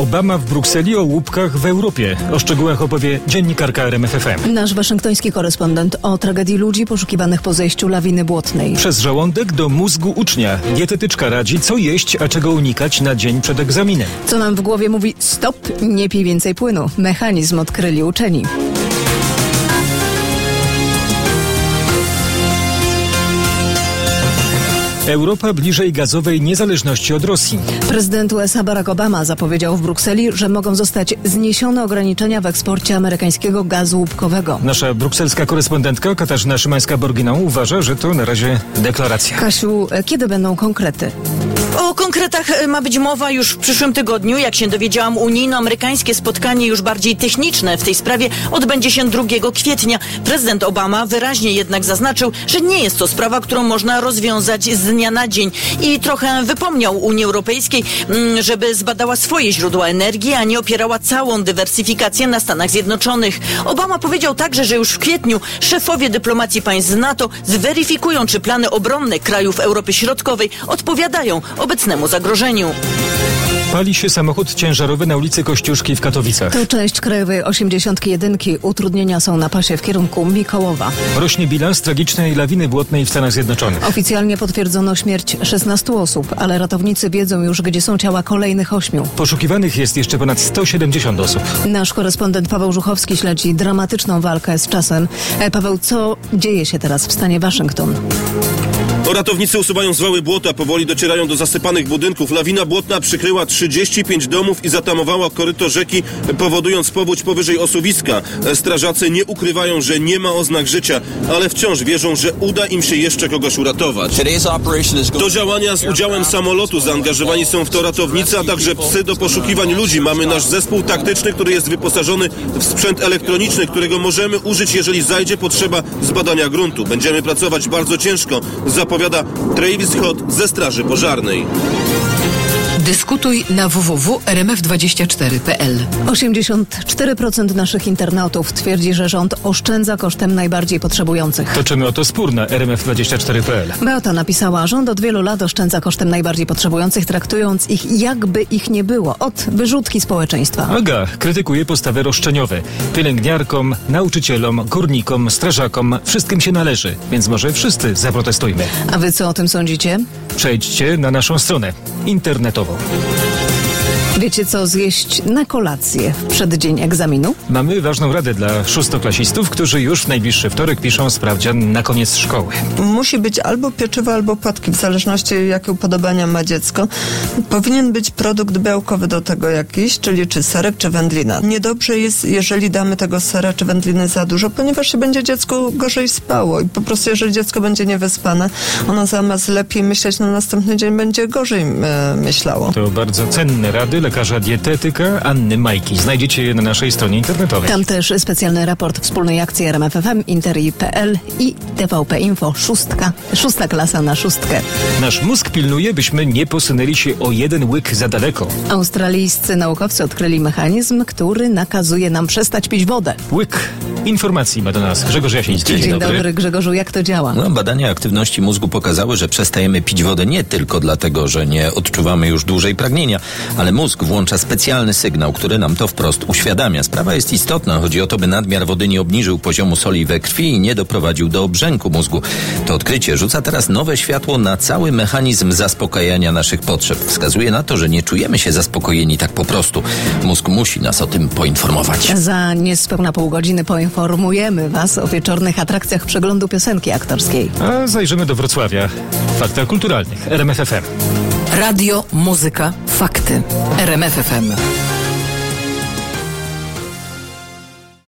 Obama w Brukseli o łupkach w Europie. O szczegółach opowie dziennikarka RMF FM. Nasz waszyngtoński korespondent o tragedii ludzi poszukiwanych po zejściu lawiny błotnej. Przez żołądek do mózgu ucznia. Dietetyczka radzi, co jeść, a czego unikać na dzień przed egzaminem. Co nam w głowie mówi stop, nie pij więcej płynu. Mechanizm odkryli uczeni. Europa bliżej gazowej niezależności od Rosji. Prezydent USA Barack Obama zapowiedział w Brukseli, że mogą zostać zniesione ograniczenia w eksporcie amerykańskiego gazu łupkowego. Nasza brukselska korespondentka Katarzyna Szymańska-Borginą uważa, że to na razie deklaracja. Kasiu, kiedy będą konkrety? O konkretach ma być mowa już w przyszłym tygodniu. Jak się dowiedziałam, unijno-amerykańskie spotkanie już bardziej techniczne w tej sprawie odbędzie się 2 kwietnia. Prezydent Obama wyraźnie jednak zaznaczył, że nie jest to sprawa, którą można rozwiązać z dnia na dzień. I trochę wypomniał Unii Europejskiej, żeby zbadała swoje źródła energii, a nie opierała całą dywersyfikację na Stanach Zjednoczonych. Obama powiedział także, że już w kwietniu szefowie dyplomacji państw NATO zweryfikują, czy plany obronne krajów Europy Środkowej odpowiadają obecnemu zagrożeniu. Pali się samochód ciężarowy na ulicy Kościuszki w Katowicach. To część krajowej 81. Utrudnienia są na pasie w kierunku Mikołowa. Rośnie bilans tragicznej lawiny błotnej w Stanach Zjednoczonych. Oficjalnie potwierdzono śmierć 16 osób, ale ratownicy wiedzą już, gdzie są ciała kolejnych 8. Poszukiwanych jest jeszcze ponad 170 osób. Nasz korespondent Paweł Żuchowski śledzi dramatyczną walkę z czasem. Paweł, co dzieje się teraz w stanie Waszyngton? Ratownicy usuwają zwały błota, powoli docierają do zasypanych budynków. Lawina błotna przykryła 35 domów i zatamowała koryto rzeki, powodując powódź powyżej osuwiska. Strażacy nie ukrywają, że nie ma oznak życia, ale wciąż wierzą, że uda im się jeszcze kogoś uratować. Do działania z udziałem samolotu zaangażowani są w to ratownicy, a także psy do poszukiwań ludzi. Mamy nasz zespół taktyczny, który jest wyposażony w sprzęt elektroniczny, którego możemy użyć, jeżeli zajdzie potrzeba zbadania gruntu. Będziemy pracować bardzo ciężko, zapowiada Travis Scott ze Straży Pożarnej. Dyskutuj na www.rmf24.pl. 84% naszych internautów twierdzi, że rząd oszczędza kosztem najbardziej potrzebujących. Toczymy o to spór na rmf24.pl. Beata napisała, rząd od wielu lat oszczędza kosztem najbardziej potrzebujących, traktując ich jakby ich nie było. Od wyrzutki społeczeństwa. Aga krytykuje postawy roszczeniowe. Pielęgniarkom, nauczycielom, górnikom, strażakom wszystkim się należy, więc może wszyscy zaprotestujmy. A wy co o tym sądzicie? Przejdźcie na naszą stronę internetową. Wiecie co zjeść na kolację w przeddzień egzaminu? Mamy ważną radę dla szóstoklasistów, którzy już w najbliższy wtorek piszą sprawdzian na koniec szkoły. Musi być albo pieczywo, albo płatki, w zależności jakie upodobania ma dziecko. Powinien być produkt białkowy do tego jakiś, czyli czy serek, czy wędlina. Niedobrze jest, jeżeli damy tego sera czy wędliny za dużo, ponieważ się będzie dziecku gorzej spało i po prostu jeżeli dziecko będzie niewyspane, ono zamiast lepiej myśleć na następny dzień będzie gorzej myślało. To bardzo cenne rady lekarza dietetyka Anny Majki. Znajdziecie je na naszej stronie internetowej. Tam też specjalny raport wspólnej akcji RMF FM, Interi.pl i TVP Info. Szósta klasa na szóstkę. Nasz mózg pilnuje, byśmy nie posunęli się o jeden łyk za daleko. Australijscy naukowcy odkryli mechanizm, który nakazuje nam przestać pić wodę. Łyk informacji ma do nas Grzegorz Jasiński. Dzień dobry Grzegorzu, jak to działa? Badania aktywności mózgu pokazały, że przestajemy pić wodę nie tylko dlatego, że nie odczuwamy już dłużej pragnienia, ale mózg włącza specjalny sygnał, który nam to wprost uświadamia. Sprawa jest istotna. Chodzi o to, by nadmiar wody nie obniżył poziomu soli we krwi i nie doprowadził do obrzęku mózgu. To odkrycie rzuca teraz nowe światło na cały mechanizm zaspokajania naszych potrzeb. Wskazuje na to, że nie czujemy się zaspokojeni tak po prostu. Mózg musi nas o tym poinformować. Za niespełna pół godziny poinformujemy Was o wieczornych atrakcjach przeglądu piosenki aktorskiej. A zajrzymy do Wrocławia. W faktach kulturalnych. RMF FM. Radio, muzyka, fakty. RMF FM.